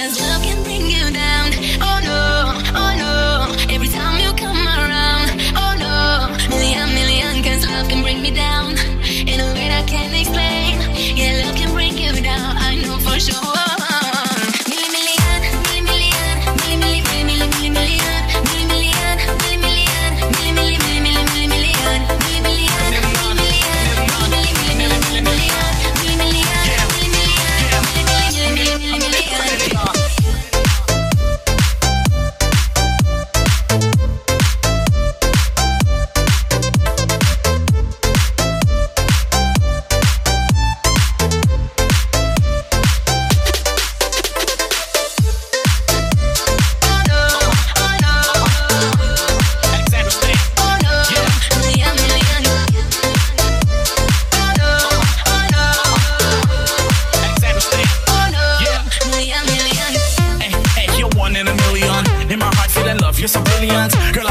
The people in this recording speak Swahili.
'cause love can bring you down. Oh no, oh no, every time you come around. Oh no, million, 'cause love can bring me down in a way I can't explain. Yeah, love can bring you down, I know for sure. You're so brilliant, girl.